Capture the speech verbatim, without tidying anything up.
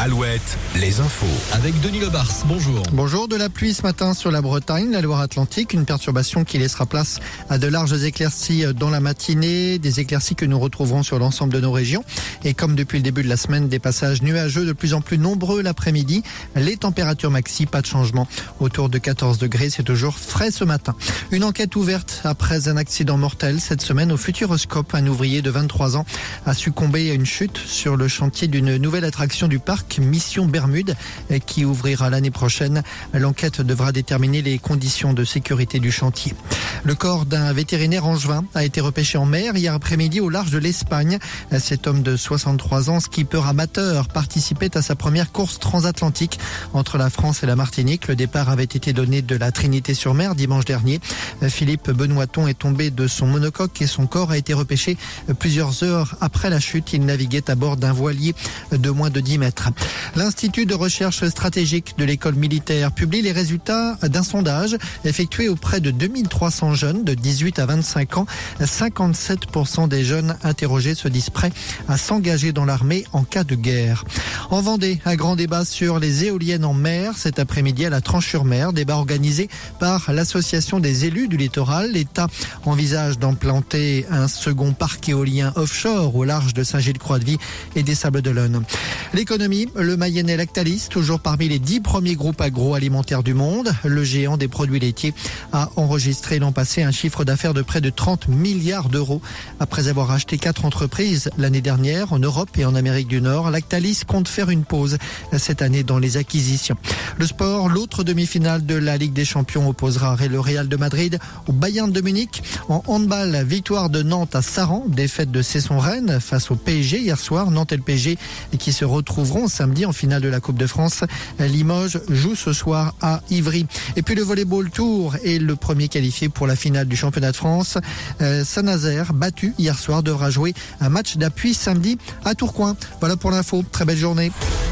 Alouette, les infos. Avec Denis Lebars, bonjour. Bonjour, de la pluie ce matin sur la Bretagne, la Loire-Atlantique, une perturbation qui laissera place à de larges éclaircies dans la matinée, des éclaircies que nous retrouverons sur l'ensemble de nos régions. Et comme depuis le début de la semaine, des passages nuageux de plus en plus nombreux l'après-midi. Les températures maxi, pas de changement. Autour de quatorze degrés, c'est toujours frais ce matin. Une enquête ouverte après un accident mortel cette semaine au Futuroscope. Un ouvrier de vingt-trois ans a succombé à une chute sur le chantier d'une nouvelle attraction du parc Mission Bermude qui ouvrira l'année prochaine. L'enquête devra déterminer les conditions de sécurité du chantier. Le corps d'un vétérinaire angevin a été repêché en mer hier après-midi au large de l'Espagne. Cet homme de soixante-trois ans, skipper amateur, participait à sa première course transatlantique entre la France et la Martinique. Le départ avait été donné de la Trinité-sur-Mer dimanche dernier. Philippe Benoîton est tombé de son monocoque et son corps a été repêché plusieurs heures après la chute. Il naviguait à bord d'un voilier de moins de dix mètres. L'Institut de recherche stratégique de l'école militaire publie les résultats d'un sondage effectué auprès de deux mille trois cents jeunes de dix-huit à vingt-cinq ans. cinquante-sept pour cent des jeunes interrogés se disent prêts à s'engager dans l'armée en cas de guerre. En Vendée, un grand débat sur les éoliennes en mer cet après-midi à la Tranche-sur-Mer. Débat organisé par l'association des élus du littoral. L'État envisage d'implanter un second parc éolien offshore au large de Saint-Gilles-Croix-de-Vie et des Sables-d'Olonne. L'économie, le Mayennais Lactalis, toujours parmi les dix premiers groupes agroalimentaires du monde. Le géant des produits laitiers a enregistré l'an passé un chiffre d'affaires de près de trente milliards d'euros. Après avoir acheté quatre entreprises l'année dernière en Europe et en Amérique du Nord, Lactalis compte faire une pause cette année dans les acquisitions. Le sport, l'autre demi-finale de la Ligue des Champions opposera le Real de Madrid au Bayern de Munich. En handball, victoire de Nantes à Saran, défaite de Cesson-Rennes face au P S G hier soir. Nantes et le P S G qui se retrouveront samedi en finale de la Coupe de France. Limoges joue ce soir à Ivry. Et puis le volleyball tour est le premier qualifié pour la finale du championnat de France. Euh, Saint-Nazaire, battu hier soir, devra jouer un match d'appui samedi à Tourcoing. Voilà pour l'info. Très belle journée.